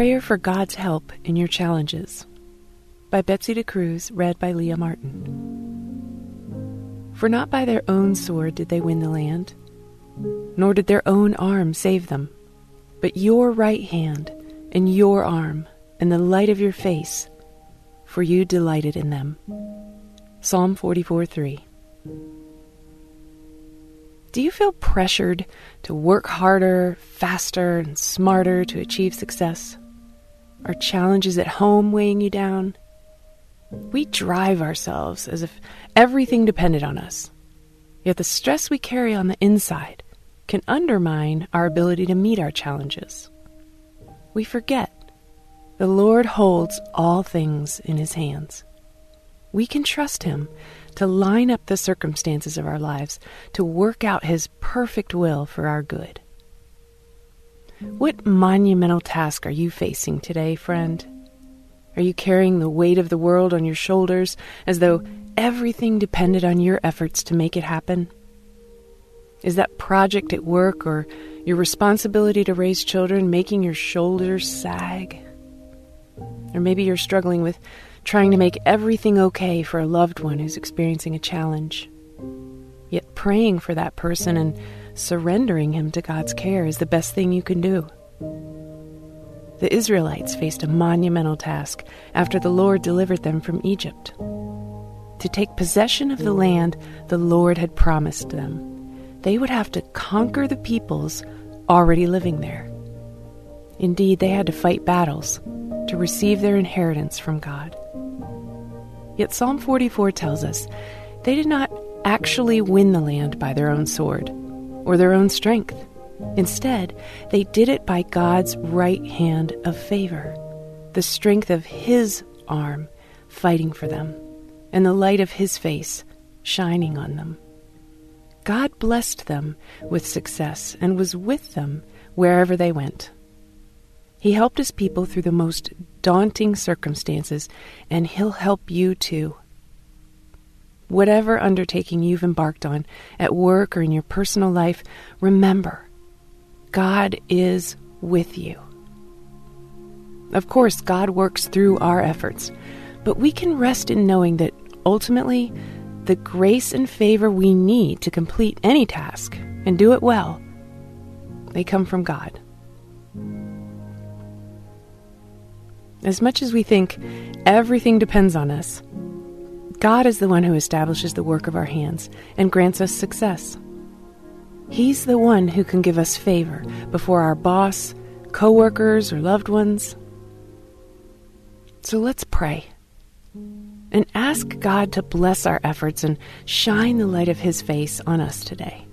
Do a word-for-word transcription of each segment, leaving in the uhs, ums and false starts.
prayer for God's help in your challenges. By Betsy DeCruz, read by Leah Martin. For not by their own sword did they win the land, nor did their own arm save them, but your right hand and your arm and the light of your face, for you delighted in them. Psalm forty-four three. Do you feel pressured to work harder, faster, and smarter to achieve success? Are challenges at home weighing you down? We drive ourselves as if everything depended on us. Yet the stress we carry on the inside can undermine our ability to meet our challenges. We forget the Lord holds all things in His hands. We can trust Him to line up the circumstances of our lives to work out His perfect will for our good. What monumental task are you facing today, friend? Are you carrying the weight of the world on your shoulders as though everything depended on your efforts to make it happen? Is that project at work or your responsibility to raise children making your shoulders sag? Or maybe you're struggling with trying to make everything okay for a loved one who's experiencing a challenge. Yet praying for that person and surrendering him to God's care is the best thing you can do. The Israelites faced a monumental task after the Lord delivered them from Egypt. To take possession of the land the Lord had promised them, they would have to conquer the peoples already living there. Indeed, they had to fight battles to receive their inheritance from God. Yet Psalm forty-four tells us they did not actually win the land by their own sword or their own strength. Instead, they did it by God's right hand of favor, the strength of His arm fighting for them, and the light of His face shining on them. God blessed them with success and was with them wherever they went. He helped His people through the most daunting circumstances, and He'll help you too. Whatever undertaking you've embarked on at work or in your personal life, remember, God is with you. Of course, God works through our efforts, but we can rest in knowing that ultimately, the grace and favor we need to complete any task and do it well, they come from God. As much as we think everything depends on us, God is the one who establishes the work of our hands and grants us success. He's the one who can give us favor before our boss, co-workers, or loved ones. So let's pray and ask God to bless our efforts and shine the light of His face on us today.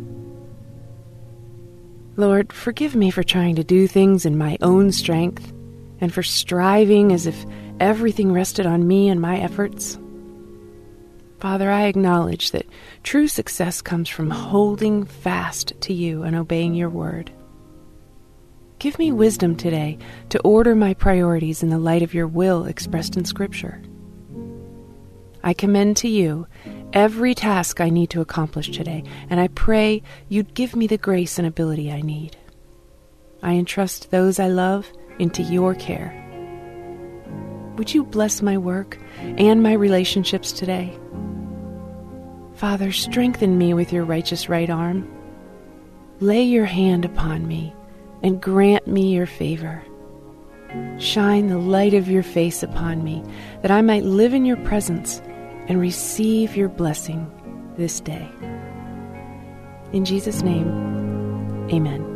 Lord, forgive me for trying to do things in my own strength and for striving as if everything rested on me and my efforts. Father, I acknowledge that true success comes from holding fast to You and obeying Your word. Give me wisdom today to order my priorities in the light of Your will expressed in Scripture. I commend to You every task I need to accomplish today, and I pray You'd give me the grace and ability I need. I entrust those I love into Your care. Would You bless my work and my relationships today? Father, strengthen me with Your righteous right arm. Lay Your hand upon me and grant me Your favor. Shine the light of Your face upon me, that I might live in Your presence and receive Your blessing this day. In Jesus' name, amen.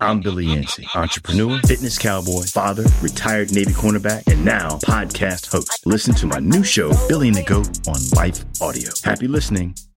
I'm Billy Yancey, entrepreneur, fitness cowboy, father, retired Navy cornerback, and now podcast host. Listen to my new show, Billy and the Goat, on Life Audio. Happy listening.